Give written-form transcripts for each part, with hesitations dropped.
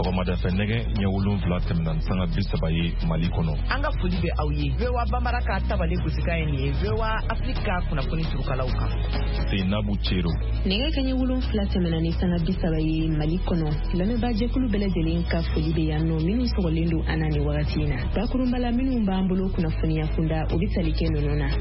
Sɔgɔmada fɛ nɛgɛ ɲɛ 7 tɛmɛna sanga 30 ye Mali kɔnɔ. An ka foli bɛ aw ye. VOA Bambara ka tabale gosika ye nin ye. VOA Afrika kunnafoni turukalaw kan. Seinabu Cero. Nɛgɛ kaɲɛ 7 tɛmɛna ni sanga 30 ye Mali kɔnɔ. Lamɛnbaa jɛkulu bɛɛ lajɛlen ka foli bɛ yan nɔ minnu sɔgɔlen don an na ni wagati in na. Bakurunbala minnu b'an bolo kunnafoniya kunda o bɛ tali kɛ ninnu na.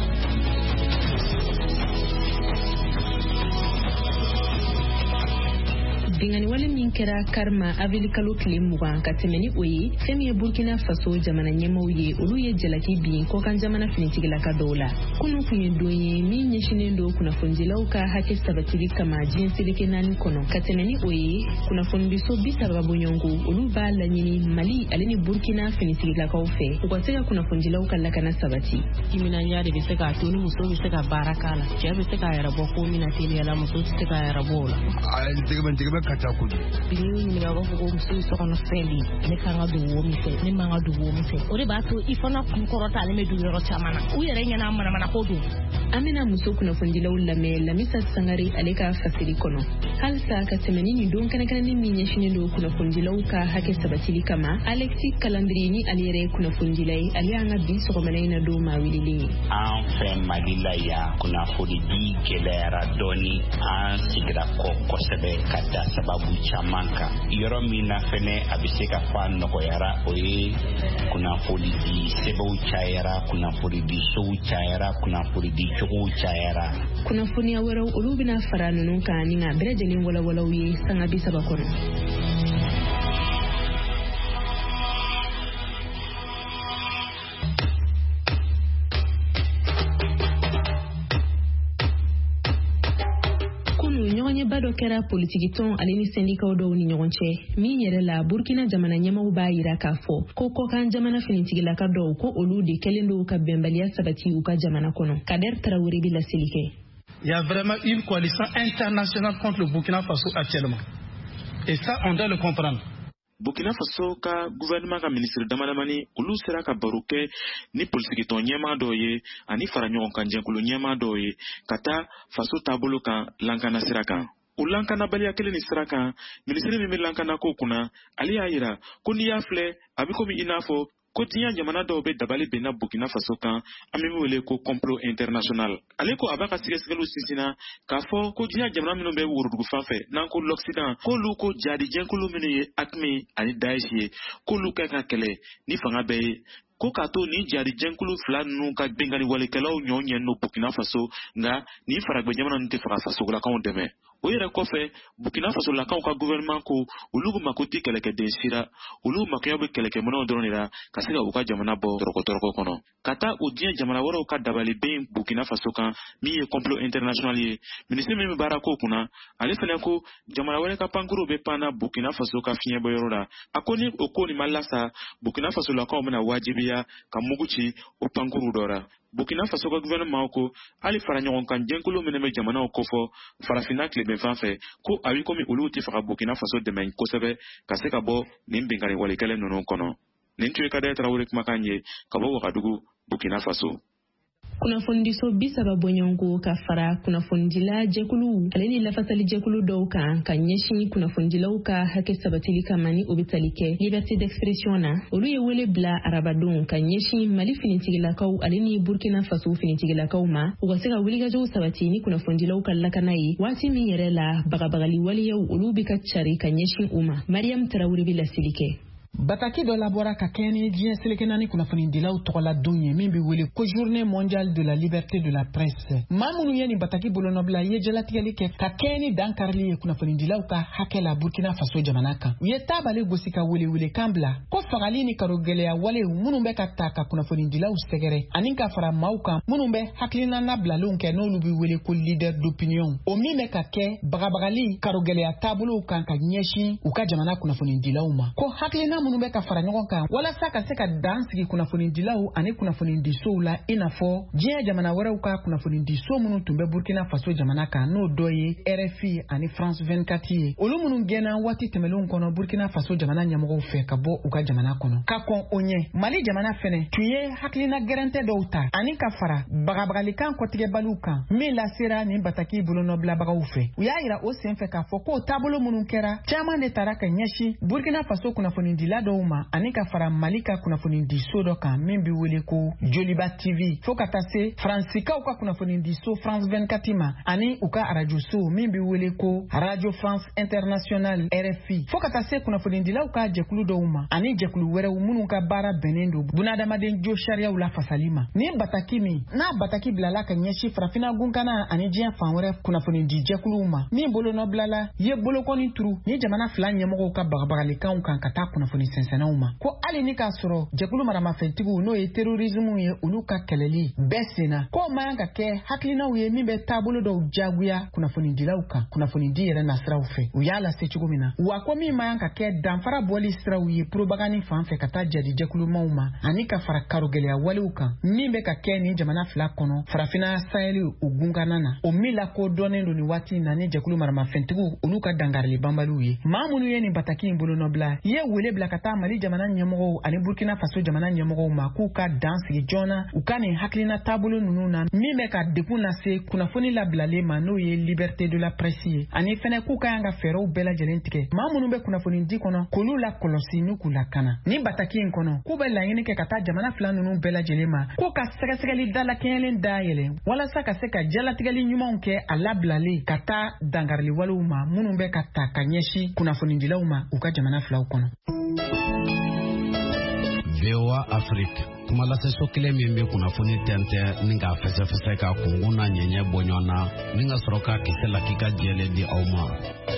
Bingani wale min kɛra Karma avril kalo tile 20 ka tɛmɛ ni o ye fɛn min ye Burkina Faso jamana ɲɛmaaw ye olu ye jalaki bin kɔkan jamana finitigilaka dɔw la. Kunu kun ye don ye min ɲɛsinen don kunnafonidilaw ka hakɛ sabatili kama diɲɛ seleke 4 kɔnɔ ka tɛmɛ ni o ye kunnafonidiso 30 bɔɲɔgɔnko olu b'a laɲini Mali ale ni Burkina finitigilakaw fɛ u ka se ka kunnafonidilaw ka lakana sabati. Timinanja de bɛ se k'a to ni muso bɛ se ka baara k'a la cɛ bɛ se k'a yɛrɛ bɔ ko min na teliya la muso tɛ se k'a yɛrɛ bɔ o la. Bini ɲininka b'a fɔ ko muso so kɔnɔ fɛn bi ne kan ka don wo min fɛ ne man ka don wo min fɛ o de b'a to i fana kun kɔrɔta ale bɛ don yɔrɔ caman na u yɛrɛ ɲɛna manamana ko don. An bɛna muso kunnafonidilaw lamɛn Lamisa Sangare ale ka fasiri kɔnɔ halisa ka tɛmɛ ni don kɛnɛkɛnɛnin min ɲɛsinen don kunnafonidilaw ka hakɛ sabatili kama Alexis Kalandiri ni ale yɛrɛ kunnafonidila ye ale y'an ka bi sɔgɔmada in na don maa wililen ye. An fɛ Mali la yan kunnafonidi gɛlɛyara dɔɔni an sigira kɔ kosɛbɛ ka da sababu caman kan yɔrɔ min na fɛnɛ a bɛ se ka fɔ nɔgɔyara o ye kunnafonidi sɛbɛnw cayara kunnafonidi sow cayara kunnafonidi cogow cayara. Kunnafoniya wɛrɛw olu bɛna fara ninnu kan ni nka bɛɛ lajɛlen walawalaw ye sanga 30 kɔnɔ. Ɲɔgɔnyeba dɔ kɛra politiki tɔn ale ni sendikaw dɔw ni ɲɔgɔn cɛ min yɛrɛ la Burkina jamana ɲɛmaaw b'a yira k'a fɔ ko kɔkan jamana finitigilaka dɔw ko olu de kɛlen don ka bɛnbaliya sabati u ka jamana kɔnɔ. Kader Traoré bi laseli kɛ. Il y a vraiment une coalition internationale contre le Burkina Faso actuellement. Et ça on doit le comprendre. Burkina Faso ka gouvernement ka ministre damadamani olu sera ka baro kɛ ni politique tɔn ɲɛmaa dɔw ye ani fara ɲɔgɔn kan jɛnkulu ɲɛmaa dɔw ye ka taa faso taabolo kan lankana sira kan. O lankanabaliya kelen ni sira kan ministre min bɛ lankana ko kunna ale y'a yira ko n'i y'a filɛ a bɛ komi i n'a fɔ ko diɲɛ jamana dɔw bɛ dabali benna Burkina Faso kan an bɛ wele ko complot international. Ale ko a b'a ka sɛgɛsɛgɛliw sinsinna k'a fɔ ko diɲɛ jamana minnu bɛ worodugu fan fɛ n'an ko l'Occident k'olu ko jadi jɛnkulu minnu ye AQMI ani Daesh ye k'olu kɛ ka kɛlɛ ni fanga bɛɛ ye. Ko k'a to ni jadi jɛnkulu 2 ninnu ka bengani walekɛlaw ɲɔgɔn no Burkina Faso nka ni faragbe jamana ninnu tɛ fɛ ka fasolakaw dɛmɛ. O yɛrɛ kɔfɛ Burkina Faso lakaw ka gouvernement ko olu mako tɛ kɛlɛkɛden sira olu makoya bɛ kɛlɛkɛminɛw dɔrɔn de la ka se ka u ka jamana bɔ tɔrɔkɔtɔrɔkɔ kɔnɔ ka taa o diɲɛ jamana wɛrɛw ka dabali ben Burkina Faso kan min ye complot international ye ministre min bɛ baara ko kunna ale fɛnɛ ko jamana wɛrɛ ka pankuru bɛ panna Burkina Faso ka fiɲɛbɔyɔrɔ la a ko ni o ko nin ma lasa Burkina Faso lakaw bɛna wajibiya ka mugu ci o pankuru dɔ la. Burkina Faso ka gouvernement ko hali fara ɲɔgɔn kan jɛnkulu minnu bɛ jamanaw kofɔ farafinna tileben fan fɛ ko a bɛ komi olu tɛ fɛ ka Burkina Faso dɛmɛ kosɛbɛ ka se ka bɔ nin bɛnkanni walekɛlen ninnu kɔnɔ. Nin tun ye Kader Traoré kumakan ye ka bɔ Wagadugu, Burkina Faso. Kunnafonidiso 30 bɔɲɔgɔnko ka fara kunnafonidila jɛkulu ale ni lafasali jɛkulu dɔw kan ka ɲɛsin kunnafonidilaw ka hakɛ sabatili kama ni o bɛ tali kɛ liberté d'expression na olu ye wele bila arabadenw ka ɲɛsin Mali finitigilakaw ale ni Burkina Faso finitigilakaw ma u ka se ka wulikajɔw sabati ni kunnafonidilaw ka lakana ye waati min yɛrɛ la bagabagali waleyaw olu bɛ ka cari ka ɲɛsin u ma. Mariam Traoré bi laseli kɛ. Bataki dɔ labɔra ka kɛ ni diɲɛ seleke 4 kunnafonidilaw tɔgɔla don ye min bɛ wele ko journée mondiale de la liberté de la presse. Maa minnu ye ni bataki bolonɔbila ye jalatigɛli kɛ ka kɛ ni dankarili ye kunnafonidilaw ka hakɛ la Burkina Faso jamana kan. U ye taabale gosi ka wele kan bila ko fagali ni karo gɛlɛya walew minnu bɛ ka ta ka kunnafonidilaw sɛgɛrɛ ani ka fara maaw kan minnu bɛ hakilina nabilalenw kɛ n'olu bɛ wele ko leader d'opinion. O min bɛ ka kɛ bagabagali karo gɛlɛya taabolow kan ka ɲɛsin u ka jamana kunnafonidilaw ma. Ko hakilina minnu bɛ ka fara ɲɔgɔn kan walasa ka se ka dan sigi kunnafonidilaw ani kunnafonidisow la i n'a fɔ diɲɛ jamana wɛrɛw ka kunnafonidiso minnu tun bɛ Burkina Faso jamana kan n'o dɔ ye RFI ani France 24 ye. Olu minnu gɛnna waati tɛmɛnlenw kɔnɔ Burkina Faso jamana ɲɛmɔgɔw fɛ ka bɔ u ka jamana kɔnɔ. Ka kɔn o ɲɛ Mali jamana fɛnɛ tun ye hakilina gɛrɛntɛ dɔw ta ani ka fara bagabagalikan kɔtigɛbaliw kan min lasera nin bataki bolonɔbilabagaw fɛ. U y'a yira o senfɛ k'a fɔ k'o taabolo minnu kɛra caman de taara ka ɲɛsin Burkina Faso kunnafonidila dɔw ma ani ka fara Mali ka kunnafonidiso dɔ kan min bɛ wele ko Joliba TV fo ka taa se Fransikaw ka kunnafonidiso France 24 ma ani u ka arajoso min bɛ wele ko Radio France Internationale RFI fo ka taa se kunnafonidilaw ka jɛkulu dɔw ma ani jɛkulu wɛrɛw minnu ka baara bɛnnen don bunadamaden jo sariyaw la fasali ma. Ni bataki min n'a bataki bilala ka ɲɛsin farafina gunkana ani diɲɛ fan wɛrɛ kunnafonidi jɛkuluw ma min bolonɔbilala ye bolokɔni turu ni jamana fila ɲɛmɔgɔw ka bagabagalikanw kan ka taa kunnafoni sɛnsɛnnaw ma ko hali ni k'a sɔrɔ jɛkulu maramafɛntigiw n'o ye terorismu ye olu ka kɛlɛli bɛɛ senna k'o man ka kɛ hakilinaw ye min bɛ taabolo dɔw jagoya kunnafonidilaw kan kunnafonidi yɛrɛ nasiraw fɛ u y'a lase cogo min na wa ko min man ka kɛ danfara bɔli siraw ye propagandi fan fɛ ka taa jadi jɛkulumaw ma ani ka fara karogɛlɛya walew kan min bɛ ka kɛ nin jamana fila kɔnɔ farafina sayɛli u gunkana na o min la ko dɔnnen don nin waati na ni jɛkulu maramafɛntigiw olu ka dangarili banbaliw ye maa minnu ye nin bataki in bolonɔbila ye wele bila ka taa Mali jamana ɲɛmɔgɔw ani Burkina Faso jamana ɲɛmɔgɔw ma k'u ka dan sigi joona u ka nin hakilina taabolo ninnu na min bɛ ka degun lase kunnafoni labilalen ma n'o ye liberté de la presse ye ani fɛnɛ k'u ka yan ka fɛɛrɛw bɛɛ lajɛlen tigɛ maa minnu bɛ kunnafoni di kɔnɔ k'olu la kɔlɔsi n'u k'u lakana ni bataki in kɔnɔ k'u bɛ laɲini kɛ ka taa jamana fila ninnu bɛɛ lajɛlen ma k'u ka sɛgɛsɛgɛli dalakɛɲɛlen dayɛlɛ walasa ka se ka jalatigɛli ɲumanw kɛ a labilalen ka taa dangarili walew ma minnu bɛ ka ta ka ɲɛsin kunnafonidilaw ma u ka jamana filaw kɔnɔ. VOA Afrique kuma laseso kelen min bɛ kunnafoni tɛntɛn ni k'a fɛsɛfɛsɛ ka kungun na ɲɛɲɛ bɔ ɲɔgɔn na ni ka sɔrɔ ka kisɛ la k'i ka jɛlen di aw ma.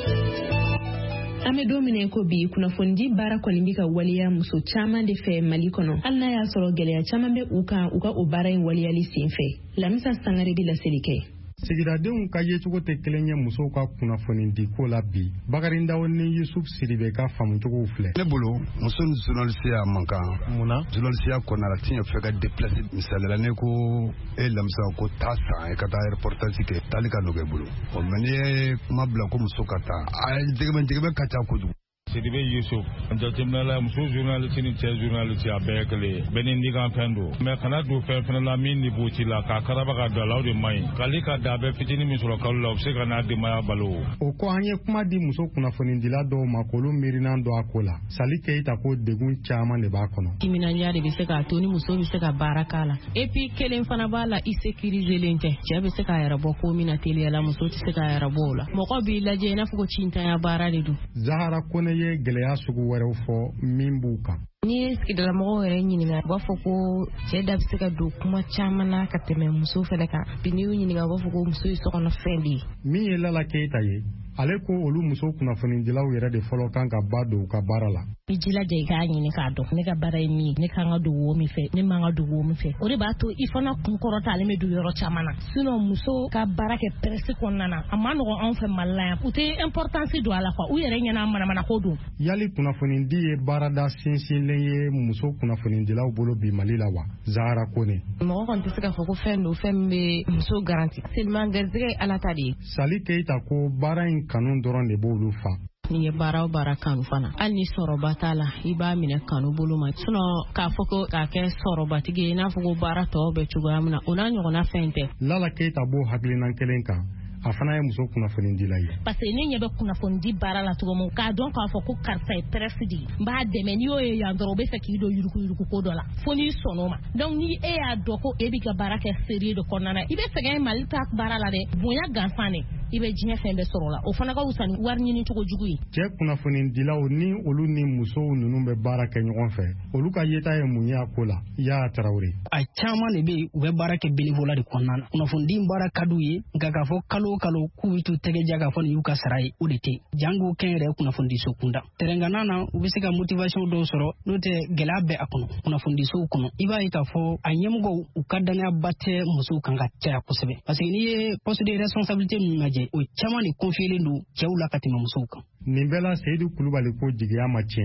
An bɛ don min ko bi kunnafoni baara kɔni bɛ ka waliya muso caman de fɛ Mali kɔnɔ hali n'a y'a sɔrɔ gɛlɛya caman bɛ u kan u ka o baara in waliyali senfɛ. Lamisa Sangare bɛ laseli kɛ. Sigidadenw ka yecogo tɛ kelen ye musow ka kunnafoni di ko la bi. Bakari Ndaw ni Yusuf Sidibe ka faamucogow filɛ. Ne bolo muso ni journaliste ya man kan. Munna? Journaliste ya kɔnɔ la tiɲɛ fɛ ka déplacer misalila ne ko lamisa ko taa san e ka taa reportage kɛ tali ka nɔgɔ i bolo. O mais ni ye kuma bila ko muso ka taa a jɛgɛmɛ ka ca kojugu. Sidibe Yusuf jateminɛ la muso journaliste ni cɛ journaliste a bɛɛ kelen bɛɛ ni ndikan fɛn don mais kana don fɛn fɛnɛ la min ni b'o ci la k'a karaba ka don a la o de man ɲi k'ale ka da bɛɛ fitinin min sɔrɔ kalo la o bɛ se ka n'a denbaya balo. O ko an ye kuma di muso kunnafonidila dɔw ma k'olu miirinan don a ko la Sali Keyita ko degun caman de b'a kɔnɔ. Timinandiya de bɛ se k'a to ni muso bɛ se ka baara k'a la et puis kelen fana b'a la i sécuriselen tɛ cɛ bɛ se k'a yɛrɛ bɔ ko min na teliya la muso tɛ se k'a yɛrɛ bɔ o la mɔgɔ b'i lajɛ i n'a fɔ ko cintanya baara de don. Zahara Kone ye gɛlɛya sugu wɛrɛw fɔ min b'u kan. Ni ye sigidalamɔgɔw yɛrɛ ɲininka u b'a fɔ ko cɛ da bɛ se ka don kuma caman na ka tɛmɛ muso fɛnɛ kan bi n'i y'u ɲininka u b'a fɔ ko muso ye sokɔnɔ fɛn de ye. Min ye Lala Keyita ye ale ko olu muso kunnafonidilaw yɛrɛ de fɔlɔ kan ka ba don u ka baara la. I jilaja i k'a ɲini k'a dɔn ne ka baara ye min ye ne kan ka don wo min fɛ ne man ka don wo min fɛ o de b'a to i fana kun kɔrɔta ale bɛ don yɔrɔ caman na sinon muso ka baara kɛ presse kɔnɔna na a ma nɔgɔn anw fɛ Mali la yan u tɛ importance don a la quoi u yɛrɛ ɲɛna manamana ko don. Yali kunnafonidi ye baarada sinsinlen ye muso kunnafonidilaw bolo bi Mali la wa? Zahara Kone. Mɔgɔ kɔni tɛ se k'a fɔ ko fɛn don fɛn min bɛ muso garanti seulement garizɛgɛ ye Ala ta de ye. Sali Keyita ko baara in kanu dɔrɔn de b'olu fa. Ni ye baara o baara kanu fana hali ni sɔrɔba t'a la i b'a minɛ kanu bolo ma sinon k'a fɔ ko k'a kɛ sɔrɔbatigi ye i n'a fɔ ko baara tɔw bɛ cogoya min na o n'a ɲɔgɔnna fɛn tɛ. Lala Keyita b'o hakilina kelen kan a fana ye muso kunnafonidila ye. Parce que ne ɲɛ bɛ kunnafonidi baara la cogo min k'a dɔn k'a fɔ ko karisa ye presse de ye n b'a dɛmɛ n'i y'o ye yan dɔrɔn o bɛ fɛ k'i don yuruku ko dɔ la fo n'i sɔnn'o ma donc ni e y'a dɔn ko e b'i ka baara kɛ sérieux de kɔnɔna na i bɛ sɛgɛn Mali ta baara la dɛ bonya gansan de i bɛ diɲɛ fɛn bɛɛ sɔrɔ o la o fana ka wusa ni wari ɲini cogo jugu ye. Cɛ kunnafonidilaw ni olu ni musow ninnu bɛ baara kɛ ɲɔgɔn fɛ olu ka yeta ye mun ye a ko la Yaya Tarawele. A caman de bɛ yen u bɛ baara kɛ bénévolat de kɔnɔna na kunnafonidi baara ka d'u ye nka k'a fɔ kalo o kalo k'u bɛ t'u tɛgɛja k'a fɔ nin y'u ka sara ye o de tɛ jango kɛn yɛrɛ kunnafonidiso kunda tɛrɛngana na u bɛ se ka motivation dɔw sɔrɔ n'o tɛ gɛlɛya bɛ a kɔnɔ kunnafonidisow kɔnɔ i b'a ye k'a fɔ a ɲɛmɔgɔw u ka danganyaba tɛ musow kan ka caya kosɛbɛ parce que n'i ye poste de responsabilité min lajɛ o caman de confielen don cɛw la ka tɛmɛ musow kan. Nin bɛɛ la Seyidu Kulubali ko jigiya ma tiɲɛ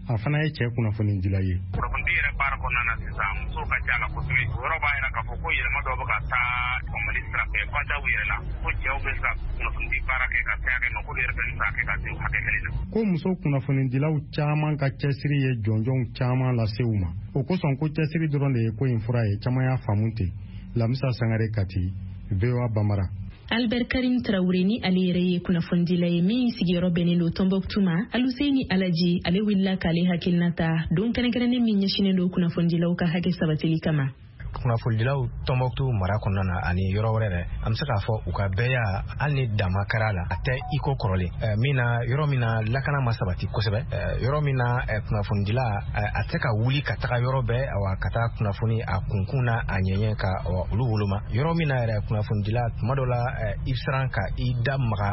a fana ye cɛ kunnafoni dila ye. Kunnafoni yɛrɛ baara kɔnɔna na sisan musow ka ca la kosɛbɛ. O yɔrɔ b'a yira k'a fɔ ko yɛlɛma dɔw bɛ ka taa Mali sira fɛ badaw yɛrɛ la ko cɛw bɛ se ka kunnafoni baara kɛ ka se hakɛ ma ko yɛrɛ bɛ se ka kɛ ka se hakɛ kelen na. Ko muso kunnafonidilaw caman ka cɛsiri ye jɔnjɔnw caman lase u ma. O kosɔn ko cɛsiri dɔrɔn de ye ko in fura ye caman y'a faamu ten. Lamisa Sangare Kati, VOA Bambara. Albert Karim Traoré ni ale yɛrɛ ye kunnafonidila ye min sigiyɔrɔ bɛnnen don Tombouctou ma. Aluseni Alaji ale wulila k'ale hakilinata don kɛrɛnkɛrɛnnen min ɲɛsinnen don kunnafonidilaw ka hakɛ sabatili kama. Kunnafonidilaw Tombouctou mara kɔnɔna na ani yɔrɔ wɛrɛ dɛ an bɛ se k'a fɔ u ka bɛɛ hali ni dama kɛra la a tɛ iko kɔrɔlen min na yɔrɔ min na lakana ma sabati kosɛbɛ yɔrɔ min na kunnafonidila a tɛ ka wuli ka taga yɔrɔ bɛɛ ka taa kunnafoni a kunkun na a ɲɛɲɛ ka olu woloma yɔrɔ min na yɛrɛ kunnafonidila tuma dɔ la i bɛ siran ka i da maga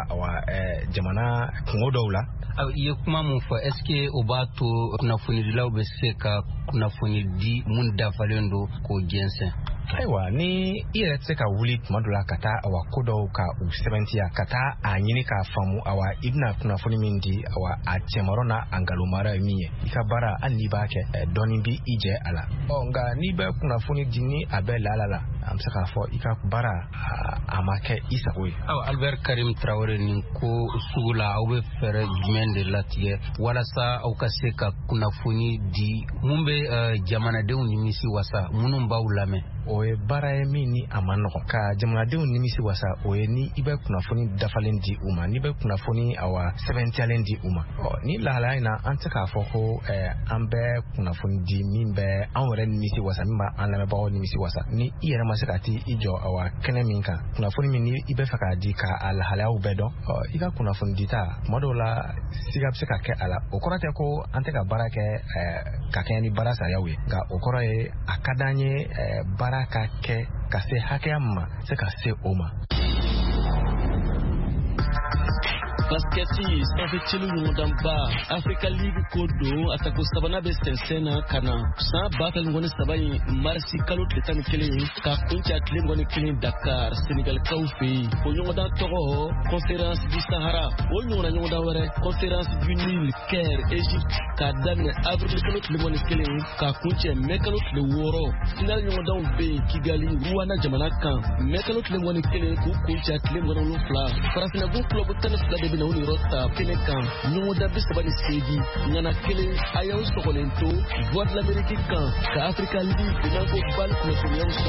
jamana kungo dɔw la. I ye kuma mun fɔ est-ce que o b'a to kunnafonidilaw bɛ se ka kunnafoni di mun dafalen don k'o jɛnsɛn? Ayiwa ni i yɛrɛ tɛ se ka wuli tuma dɔ la ka taa ko dɔw ka u sɛbɛntiya ka taa a ɲini k'a faamu i bɛna kunnafoni min di a cɛmarɔ n'a a ngalomara ye min ye i ka baara hali n'i b'a kɛ dɔɔni bi i jɛ a la nka n'i bɛ kunnafoni di ni a bɛ laala la an bɛ se k'a fɔ i ka baara a ma kɛ i sago ye. Albert Karim Traoré nin ko sugu la aw bɛ fɛɛrɛ jumɛn de latigɛ walasa aw ka se ka kunnafoni di mun bɛ jamanadenw nimisi wasa minnu b'aw lamɛn? O ye baara ye min ni a ma nɔgɔn ka jamanadenw nimisi wasa o ye ni i bɛ kunnafoni dafalen di u ma ni bɛ kunnafoni sɛbɛntiyalen di u ma ni lahalaya in na an tɛ k'a fɔ ko an bɛ kunnafoni di min bɛ anw yɛrɛ nimisi wasa min b'an lamɛnbagaw nimisi wasa ni i yɛrɛ ma se ka t'i jɔ kɛnɛ min kan kunnafoni min ni i bɛ fɛ k'a di ka lahalayaw bɛɛ dɔn i ka kunnafoni dita tuma dɔw la siga bɛ se ka kɛ a la o kɔrɔ tɛ ko an tɛ ka baara kɛ ka kɛɲɛ ni baara sariyaw ye nka o kɔrɔ ye a ka d'an ye baara ka kɛ ka se hakɛya ma se ka se o ma. Basketi efetilu nyudamba Africa League kodo atako sabana be sensena kana sa bakal ngoni sabai marsi kalut letami kele ka kuncha atle ngoni kele Dakar Senegal kawfi o nyuda togo conférence du Sahara o nyuda wore conférence du Nil Caire Egypte ka dan avril kalut le ngoni kele ka kuncha mekalut le woro final nyuda be Kigali Rwanda jamana kan mekalut le ngoni kele ku kuncha atle ngoni lo fla farafina bu club tennis na uni rota penekan nyuda bisabani segi ngana kele ayaw sokolento voix de l'Amérique ka Africa League na go bal ko ko yaw so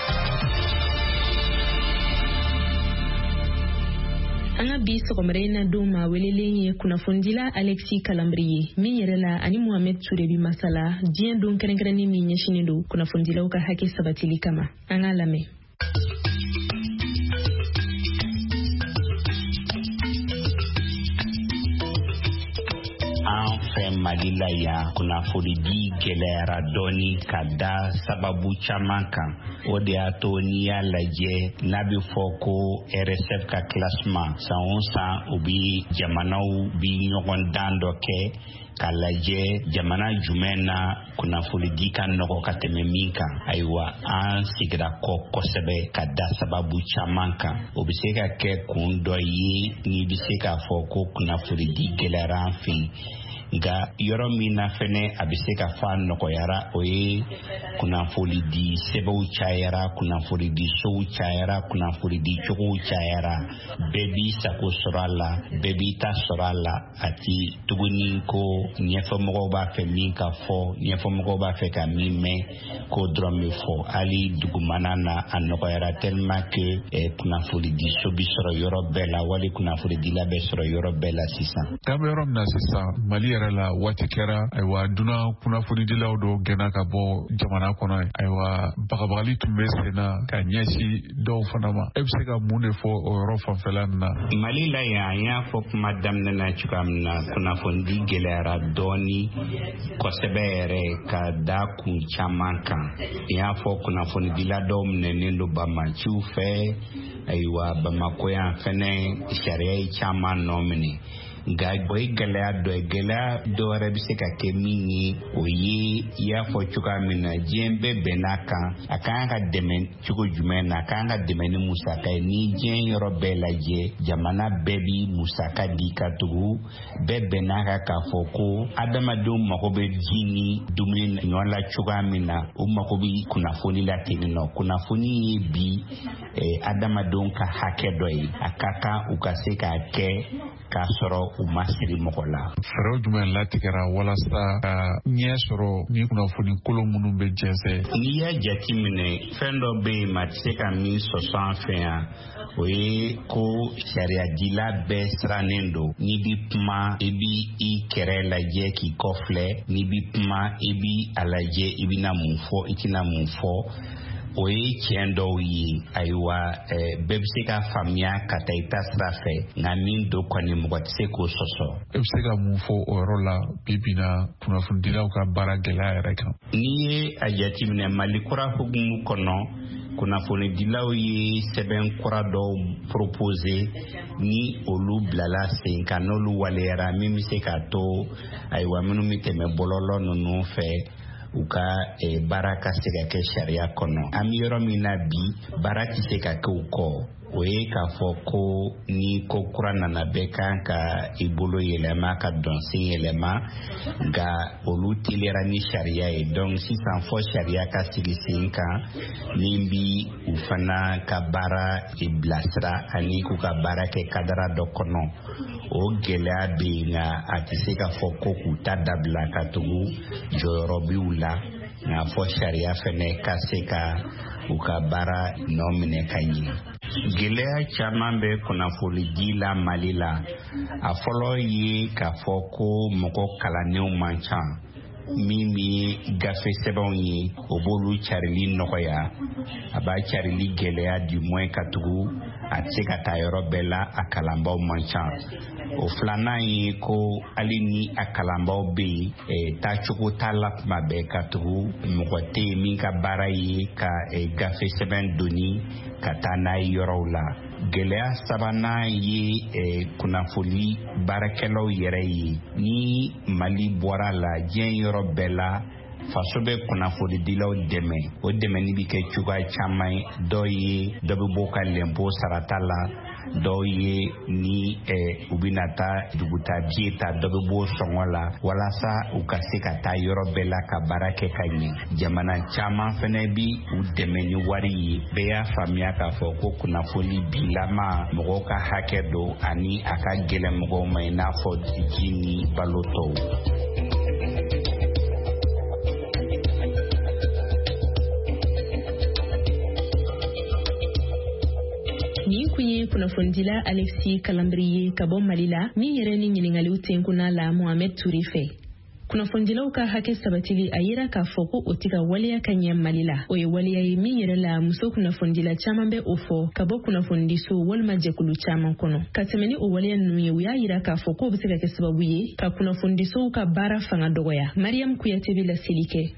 anga bi sogomre na doma welele kunnafondila Alexis Kalambriye min yɛrɛ la ani Mohamed Touré bi masala diɲɛ don kɛrɛnkɛrɛnnen min ɲɛsinnen don kunnafondilaw ka hakɛ sabatili kama an ka lamɛn. An fɛ Mali la yan kunnafoni di gɛlɛyara dɔɔni ka da sababu caman kan o de y'a to n'i y'a lajɛ n'a bɛ fɔ ko RSF ka classement san o san u bi jamanaw bi ɲɔgɔn dan dɔ kɛ k'a lajɛ jamana jumɛn na kunnafoni di ka nɔgɔ ka tɛmɛ min kan ayiwa an sigira kɔ kosɛbɛ ka da sababu caman kan o bɛ se ka kɛ kun dɔ ye n'i bɛ se k'a fɔ ko kunnafoni di gɛlɛyara an fɛ nka yɔrɔ min na fɛnɛ a bɛ se ka fɔ a nɔgɔyara o ye kunnafoni di sɛbɛnw cayara kunnafoni di sow cayara kunnafoni di cogow cayara bɛɛ b'i sago sɔrɔ a la bɛɛ b'i ta sɔrɔ a la a ti tuguni ko ɲɛfɔmɔgɔw b'a fɛ min ka fɔ ɲɛfɔmɔgɔw b'a fɛ ka min mɛn k'o dɔrɔn bɛ fɔ hali dugumana na a nɔgɔyara tellement que kunnafoni di so bi sɔrɔ yɔrɔ bɛɛ la wali kunnafoni dila bɛ sɔrɔ yɔrɔ bɛɛ la sisan. K'an bɛ yɔrɔ min na sisan Mali yɛrɛ la waati kɛra ayiwa dunan kunnafonidilaw dɔw gɛnna ka bɔ jamana kɔnɔ ayiwa bagabagali tun bɛ sen na ka ɲɛsin dɔw fana ma e bɛ se ka mun de fɔ o yɔrɔ fanfɛla na. Mali la yan an y'a fɔ kuma daminɛ na cogoya min na kunnafoni di gɛlɛyara dɔɔni kosɛbɛ yɛrɛ ka da kun caman kan n y'a fɔ kunnafoni dila dɔw minɛnen don bamaciw fɛ ayiwa Bamako yan fɛnɛ sariya ye caman nɔ minɛ nga boy gala do rabise ka kemini oyi ya fo chuka mina jembe benaka akanga demen chuko jumena akanga demeni musaka ni jen yoro belaje jamana bebi musaka dikatugu bebenaka ka foko adama dum makobe jini dumni nyola chuka mina makobi kunafoni la tinino kunafoni bi adama dum ka hake doyi akaka ukaseka ke ka soro umasiri mokola fero jumen latikara wala sa nye soro ni kunafoni kolo munu be jese ni ya jatimine fendo be matseka mi sosan fea oye ko sharia dila be sranendo ni bipma ebi I kere laje ki kofle ni bipma ebi alaje ibina mufo itina mufo oye chendo yi aiwa bebsika famia kataita strafe na mindo kwani mwatse ko soso bebsika mufo orola bibina tunafundila uka baragela ereka niye ajati mne malikura hugumu kono kuna foni dilaw ye seben kura do proposer ni olu blala sen kanolu walera mimi se ka to aiwa minu miteme bololo nunu fe uka baraka sega ke sharia kono amiyoro minabi baraki sega ke uko oye ka foko ni kokura nana beka ka ibolo yelema ka donsin yelema ga olu tilera ni sharia e donc si san fo sharia ka sigi sinka nimbi ufana ka bara iblasra ani ku ka bara ke kadara dokono o gelea be nga atise ka foko ku tadabla ka tugu jorobi ula na fo sharia fene ka seka uka bara nomine kanyi gelea chaman be kuna foliji la malila afolo ye ka foko moko kalaneu manchan mimi gafe sebon ye obolu charili nokoya aba charili gelea du moins katugu atseka tayoro bela akalamba manchan o flana yi ko alini akalamba be ta chuko talap mabe katugu mokote minka barayi ka gafe seben doni katana yorola gelea sabana ye kunafoli barakelo yere yi ni mali bora la jen yoro bela fasobe kunafoli dilaw deme o deme ni bike chuga chamai doye dobe boka lempo saratala doye ni ubinata duguta bieta dobe bo songola wala sa ukaseka ta yoro bela ka barake kanyi jamana chama fene bi u deme ni wari beya famia ka foko kunafoli bilama mogo ka hakedo ani aka gele mogo mai na fo jini baloto ni kunye kunafundila Alexis Kalambriye kabon malila mi yere ni nyiningali utenkuna la Mohamed Tourife kunafundila uka hake sabatili ayira ka foko otika waliya kanyem malila oye waliya mi yere la muso kunafundila chamambe ofo kabo kunafundiso walma jekulu chaman kono katemeni o waliya nuye uya ayira ka foko obiseka ke sababuye ka kunafundiso uka bara fanga dogoya Mariam Kuyatebi la silike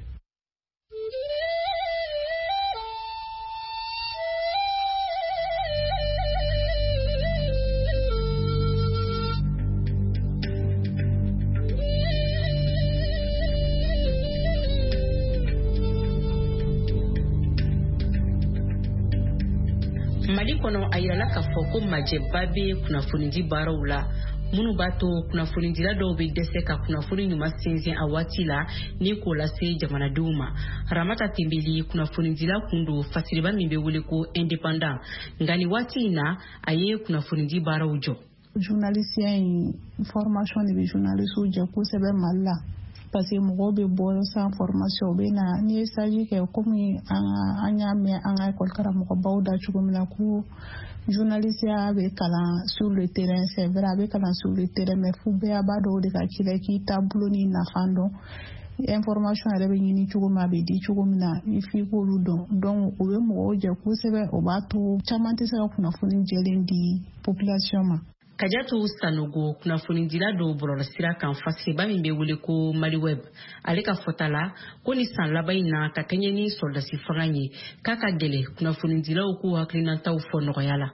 Mali kono ayirala ka foko majebabe kunafuniji barawla munu bato kunafunijila do be dese ka kunafuni nyuma sinzin awatila ni ko lase jamana duma Ramata Timbili kunafunijila kundu fasiliba mimbe wule ko independent ngani watina aye kunafuniji barawjo journaliste formation de journaliste uja ko sebe malla parce que mo be bo sans formation be na ni saji ke comme anya me anga école kara mo bawda chugumna ku journaliste be kala sur le terrain c'est vrai be kala sur le terrain mais fu be abado de ka kile ki tableau ni na fando information rebe ni chuguma be di chugumna ifi ko ludo donc o be mo je ku sebe o bato chamante sa kuna funi jelendi population ma Kajatu Sanogo kunafunijila do bororo sira kan fasiliba mimbe wule ko Mali Web aleka fotala ko ni san labayina ka kenyeni soldasi fanganye kaka gele kunafunijila uku haklina taw fo noyala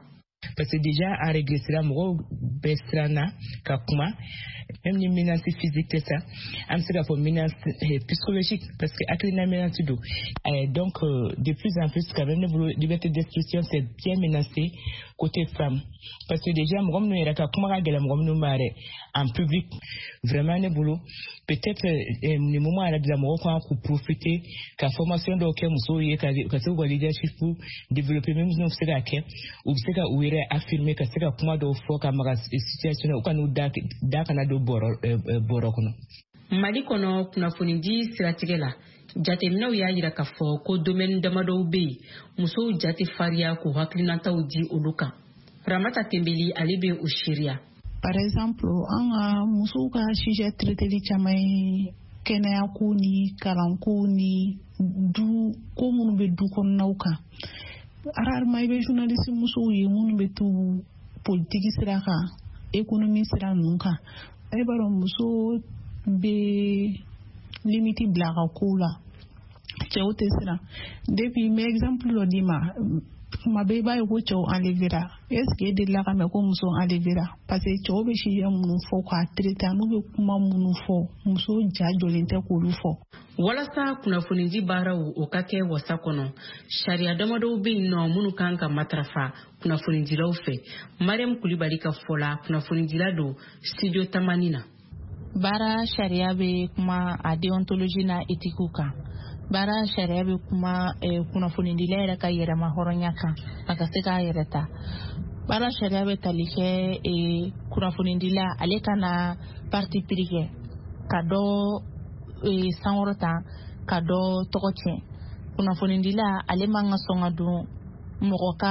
parce que déjà en régressera mo bestrana ka kuma même ni menace physique c'est ça am se pour menace psychologique parce que aklina menace do donc de plus en plus quand même la liberté d'expression c'est bien menacé côté femme parce que déjà mo no era ka kuma ga gela mo no mare en public vraiment ne boulot peut-être ni moment à la mo ko profiter ka formation do ke muso ye ka se ko leadership pour développer même no se ga ke ou se ga ouire affirmer ka se ga kuma do fo ka maga situation o kanu da kana do boro kono Mali kono kunnafoni di siratigɛ la jateminɛw y'a yira k'a fɔ ko domaine damadɔw bɛ yen musow jate fariya k'u hakilinataw di olu kan Ramata Tembeli ale bɛ o seereya. Par exemple an ka musow ka sujet traiteli caman ye kɛnɛya ko ni kalanko ni du ko minnu bɛ du kɔnɔnaw kan rarement i bɛ journaliste musow ye minnu bɛ to politique sira kan économie sira ninnu kan e b'a dɔn muso bɛ limite bila a ka kow la cɛw tɛ siran depuis mais exemple dɔ d'i ma kuma bɛɛ i b'a ye ko cɛw enlevera est-ce que e delila ka mɛn ko muso enlevera parce que cɛw bɛ sujet minnu fɔ k'a traiter n'u bɛ kuma minnu fɔ muso ja jɔlen tɛ k'olu fɔ. Walasa kunnafonidi baaraw o ka kɛ wasa kɔnɔ sariya damadɔw bɛ yen nɔ minnu kan ka matarafa kunnafonidilaw fɛ Mariam Kulibali ka fɔ la kunnafonidila don studio Tamani na. Baara sariya bɛ kuma a déontologie na éthique kan. Baara sariya bɛ kuma kunnafonidila yɛrɛ ka yɛrɛma hɔrɔnya kan a ka se k'a yɛrɛ ta. Baara sariya bɛ tali kɛ kunnafonidila ale kana parti pris kɛ ka dɔ sankɔrɔta ka dɔ tɔgɔ tiɲɛ. Kunnafonidila ale man ka sɔn ka don mɔgɔ ka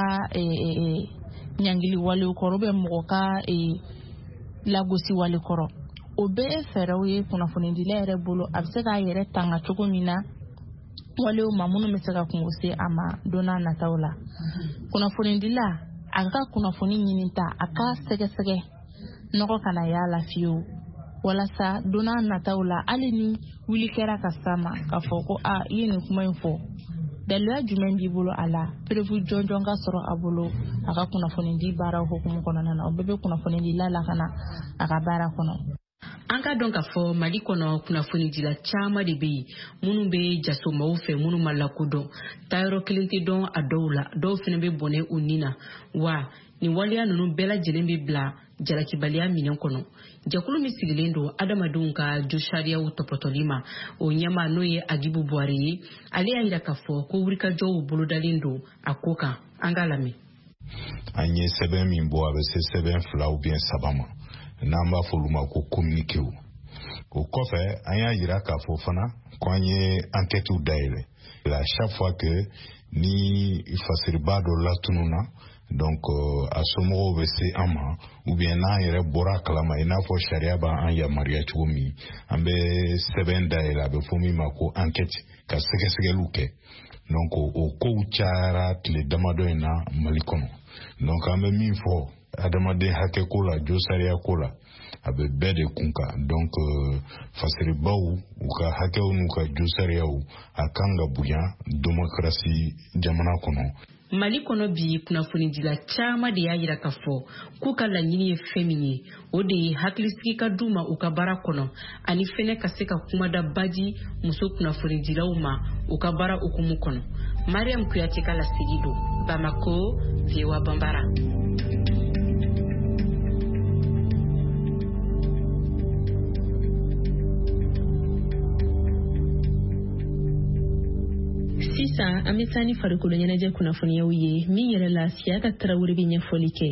ɲangili walew kɔrɔ bɛ mɔgɔ ka lagosi wale kɔrɔ. O bɛɛ ye fɛɛrɛw ye kunnafonidila yɛrɛ bolo a bɛ se k'a yɛrɛ tanga cogo min na walew ma minnu bɛ se ka kungo se a ma don n'a nataw la. Kunnafonidila a ka kunnafoni ɲini ta a ka sɛgɛsɛgɛ nɔgɔ kana y'a la fiyewu walasa don n'a nataw la hali ni wuli kɛra ka s'a ma k'a fɔ ko i ye nin kuma in fɔ daliluya jumɛn b'i bolo a la preuve jɔnjɔn ka sɔrɔ a bolo a ka kunnafonidi baaraw hukumu kɔnɔna na o bɛɛ bɛ kunnafonidila lakana a ka baara kɔnɔ. An ka dɔn k'a fɔ Mali kɔnɔ kunnafonidila caman de bɛ yen minnu bɛ jasomaw fɛ minnu ma lakodɔn taayɔrɔ kelen tɛ dɔn a dɔw la dɔw fana bɛ bɔnɛ u ni na wa nin waleya ninnu bɛɛ lajɛlen bɛ bila jalakibaliya minɛn kɔnɔ. Jɛkulu min sigilen don adamadenw ka jo sariyaw tɔpɔtɔli ma o ɲɛma n'o ye Agibu Buwari ye ale y'a jira k'a fɔ ko wulikajɔw bolodalen don a ko kan an k'a lamɛn. An ye sɛbɛn min bɔ a bɛ se sɛbɛn 2 ou bien 3 ma n'an b'a fɔ olu ma ko communiqué o kɔfɛ an y'a jira k'a fɔ fana ko an ye enquête dayɛlɛ à chaque fois que ni fasiriba dɔ latununa donc a somɔgɔw bɛ se an ma ou bien n'an yɛrɛ bɔra kalama i n'a fɔ sariya b'an yamaruya cogo min an bɛ sɛbɛn dayɛlɛ a bɛ fɔ min ma ko enquête ka sɛgɛsɛgɛliw kɛ donc o kow cayara tile damadɔ in na Mali kɔnɔ donc an bɛ min fɔ adamaden hakɛ ko la jo sariya ko la a bɛ bɛɛ de kun kan donc fasiribaw u ka hakɛw n'u ka jo sariyaw a kan ka bonya démocratie jamana kɔnɔ. Mali kɔnɔ bi kunnafonidila caman de y'a jira k'a fɔ k'u ka laɲini ye fɛn min ye o de ye hakilisigi ka d'u ma u ka baara kɔnɔ ani fɛnɛ ka se ka kumada baji muso kunnafonidilaw ma u ka baara hukumu kɔnɔ. Mariam Kuyate ka lasigi don Bamako, VOA Bambara. Sisan an bɛ taa ni farikolo ɲɛnajɛ kunnafoniyaw ye min yɛrɛ la Siyaka Tarawele bɛ ɲɛfɔli kɛ.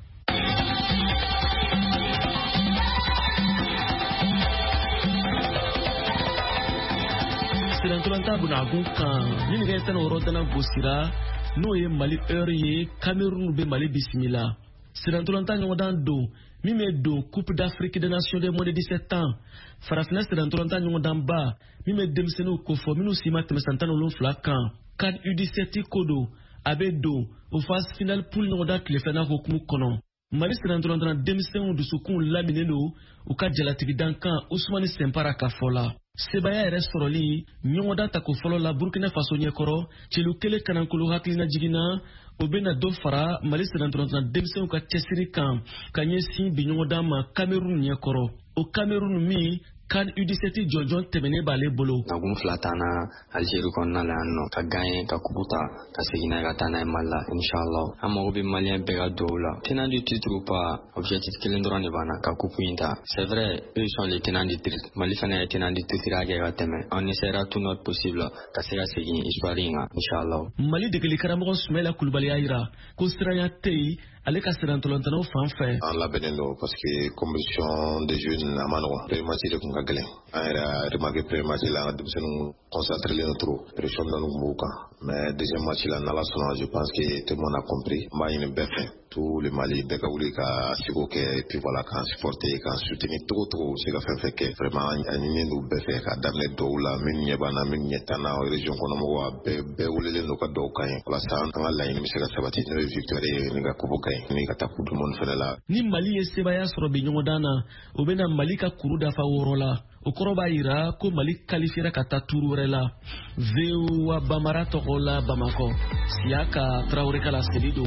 Sirantolanta bunakun kan ni nɛgɛ tan wɔɔrɔ dana gosira n'o ye Mali heure ye Cameroun bɛ Mali bisimila. Sirantolanta ɲɔgɔndan don min bɛ don Coupe d'Afrique des Nations de moins de 17 ans. Farafina sirantolanta ɲɔgɔndan ba min bɛ denmisɛnninw kofɔ minnu si ma tɛmɛ san 17 kan. CAN U17 ko don a bɛ don o phase finale poule ɲɔgɔndan tile filanan hukumu kɔnɔ. Mali siranturantana denmisɛnw dusukun laminen don u ka jalatigidan kan Usmani Sempara ka fɔ la. Sebaya yɛrɛ sɔrɔli ɲɔgɔndan tako fɔlɔ la Burkina Faso ɲɛkɔrɔ celu kelen kanankolo hakilina jiginna o bena dɔ fara Mali siranturantana denmisɛnw ka cɛsiri kan ka ɲɛsin bi ɲɔgɔndan ma Cameroun ɲɛkɔrɔ. O Cameroun min kan U17 jɔnjɔn tɛmɛnen b'ale bolo. Nagun fila tana Algérie kɔnɔna la yan nɔ ka gagner ka coupe ta ka segin n'a ye ka taa n'a ye Mali la inshallah. An mago bɛ malien bɛɛ ka dugawu la. Tenant du titre ou pas, objectif kelen dɔrɔn de b'an na ka coupe in ta. C'est vrai, eux sont les tenants du titre. Mali fana ye tenant du titre a kɛ ka tɛmɛ. On essaiera tout notre possible ka se ka segin histoire in kan inshallah. Mali degeli karamɔgɔ Sumaila Kulubali y'a yira ko siranya tɛ yen ale ka sirantolantanaw fan fɛ. An labɛnnen don parce que compétition des jeunes a ma nɔgɔn. Premier match de kun ka gɛlɛn. An yɛrɛ a remarqué premier match la an ka denmisɛnninw concentrelen trop. Pression dɔɔni kun b'u kan. Mais deuxième match la n'Ala sɔnna je pense que tout le monde a compris. N b'a ɲini bɛɛ fɛ. Tout le Mali bɛɛ ka wuli ka seko kɛ et puis voilà k'an supporter k'an soutenir togo togo u se ka fɛn fɛn kɛ. Vraiment a ɲininen don bɛɛ fɛ k'a daminɛ dɔw la minnu ɲɛ b'an na minnu ɲɛ t'an na région kɔnɔ mɔgɔw a bɛɛ welelen don ka dɔw kan ye. Walasa an ka laɲini bɛ se ka sabati n'o ye victoire ye ni ka coupe ka ɲi ni ka taa coupe du monde fɛnɛ la. Ni Mali ye sebaya sɔrɔ bi ɲɔgɔndan na o bena Mali ka kuru dafa 6 la. O kɔrɔ b'a yira ko Mali qualifiera ka taa turu wɛrɛ la. VOA Bamara tɔgɔ la Bamakɔ. Siaka Traoré ka laseli don.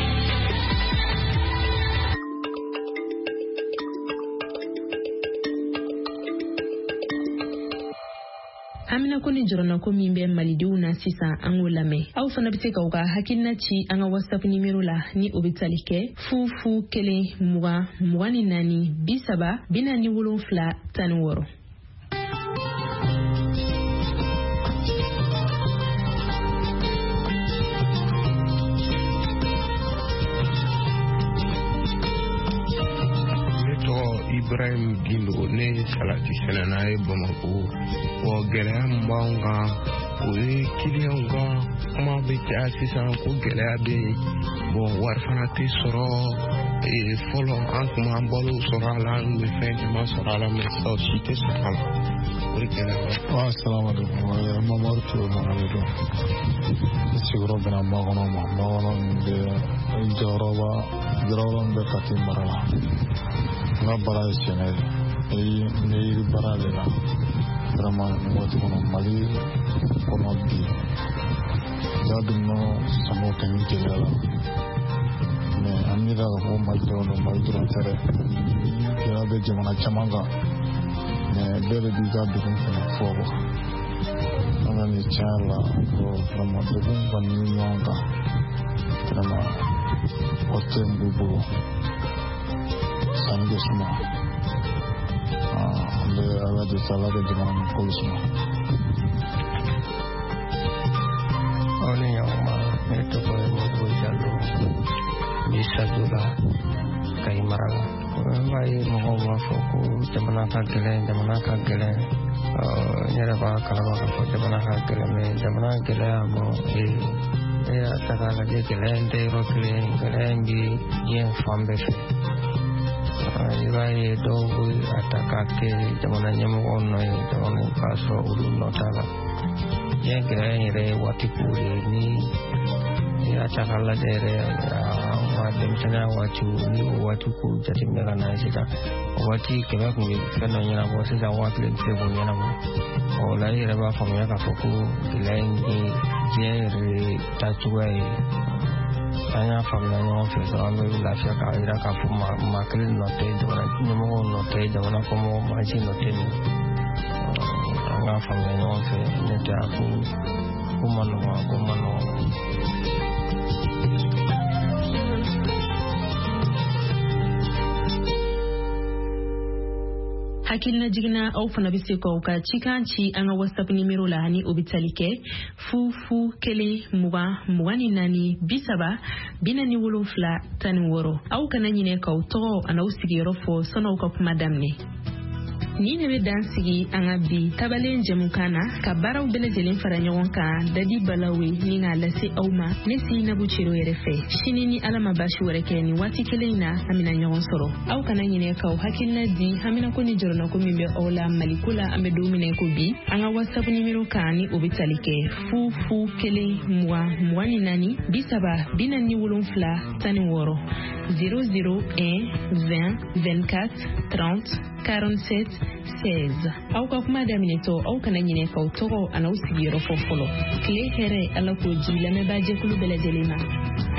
Amina ko ni jorona ko min bɛ malidenw na sisan an k'o lamɛn. Aw fana bɛ se k'aw ka hakilina ci an ka WhatsApp numéro la ni o bɛ tali kɛ 00 20 24 30 47 16. Ibrahim Gindo ne salati sɛnɛna ye Bamako wa gɛlɛya min b'anw kan o ye kiliyanw ka kuma bɛ caya sisan ko gɛlɛya bɛ yen bon wari fana tɛ sɔrɔ fɔlɔ an tun b'an balo sɔrɔ a la an tun bɛ fɛn caman sɔrɔ a la mɛ sisan si tɛ sɔrɔ a la o de gɛlɛya. Assalamualaikum Mamadu Ture Mamadu don sigiyɔrɔ bɛnna Makɔnɔ ma Makɔnɔ min bɛ jɔyɔrɔ min bɛ Kati mara la. N ka baara ye sɛnɛ ye n bɛ yiri baara de la vraiment nin waati kɔnɔ Mali kɔnɔ bi jaa dumuni samaw kɛ ni gɛlɛya la mais an bɛ ka fɔ Mali dɔrɔn don Mali dɔrɔn tɛ dɛ gɛlɛya bɛ jamana caman kan mais bɛɛ de b'i ka degun fɛnɛ fɔ quoi an ka nin tiɲɛ la vraiment degun kɔni bɛ ɲɔgɔn kan vraiment o tɛ n bolo sanni bɛ suma an bɛ Ala de fɛ Ala ka jamana nin kolo suma. Aw ni ɲankuma ne tɔgɔ ye Modibo Jalo n bɛ Sajola Kayi mara la. N b'a ye mɔgɔw b'a fɔ ko jamana ka gɛlɛn n yɛrɛ b'a kalama k'a fɔ jamana ka gɛlɛn mais jamana gɛlɛya ne y'a ta k'a lajɛ gɛlɛya in tɛ yɔrɔ kelen gɛlɛya in bɛ diɲɛ fan bɛɛ fɛ. I b'a ye dɔw bɛ a ta k'a kɛ jamana ɲɛmɔgɔw nɔ ye jamana k'a sɔrɔ olu nɔ t'a la. Diɲɛ gɛlɛya in yɛrɛ ye waati ko de ye ni y'a ta k'a lajɛ yɛrɛ an ka denmisɛnninya waatiw ni o waati ko jateminɛ ka na sisan o waati kɛmɛ kun bɛ fɛn dɔ ɲɛnabɔ sisan 1000 tɛ se k'o ɲɛnabɔ o la i yɛrɛ b'a faamuya k'a fɔ ko gɛlɛya in ye diɲɛ yɛrɛ taacogoya ye. An y'a faamuya ɲɔgɔn fɛ dɔrɔn an bɛ lafiya k'a jira k'a fɔ maa kelen nɔ tɛ jamana ɲɛmɔgɔw nɔ tɛ jamana kɔmɔgɔw maa si nɔ tɛ nin an k'a faamuya ɲɔgɔn fɛ ne tɛ a ko ma nɔgɔn. Hakilina jigina aw fana bɛ se k'aw ka cikan ci an ka WhatsApp numéro la ni o bɛ tali kɛ 00 20 24 30 47 16. Aw kana ɲinɛ k'aw tɔgɔ an'aw sigiyɔrɔ fɔ sɔn'aw ka kuma daminɛ. Ni ne bɛ dan sigi an ka bi tabalen jɛmukan na ka baaraw bɛɛ lajɛlen fara ɲɔgɔn kan Dadi Balawe ni k'a lase aw ma ne Sinabu Ciro yɛrɛ fɛ sini ni Ala ma baasi wɛrɛ kɛ ni waati kelen in na an bɛna ɲɔgɔn sɔrɔ. Aw kana ɲinɛ k'aw hakilina di hamina ko ni jɔrɔna ko min bɛ aw la Maliko la an bɛ don minɛ ko bi an ka WhatsApp numéro kan ni o bɛ tali kɛ 00 20 24 30 47 16. 001 20 24 30 47 16. Aw ka kuma daminɛ tɔ aw kana ɲinɛ k'aw tɔgɔ an'aw sigiyɔrɔ fɔ fɔlɔ. Tile hɛrɛ Ala k'o ji lamɛnbaa jɛkulu bɛɛ lajɛlen ma.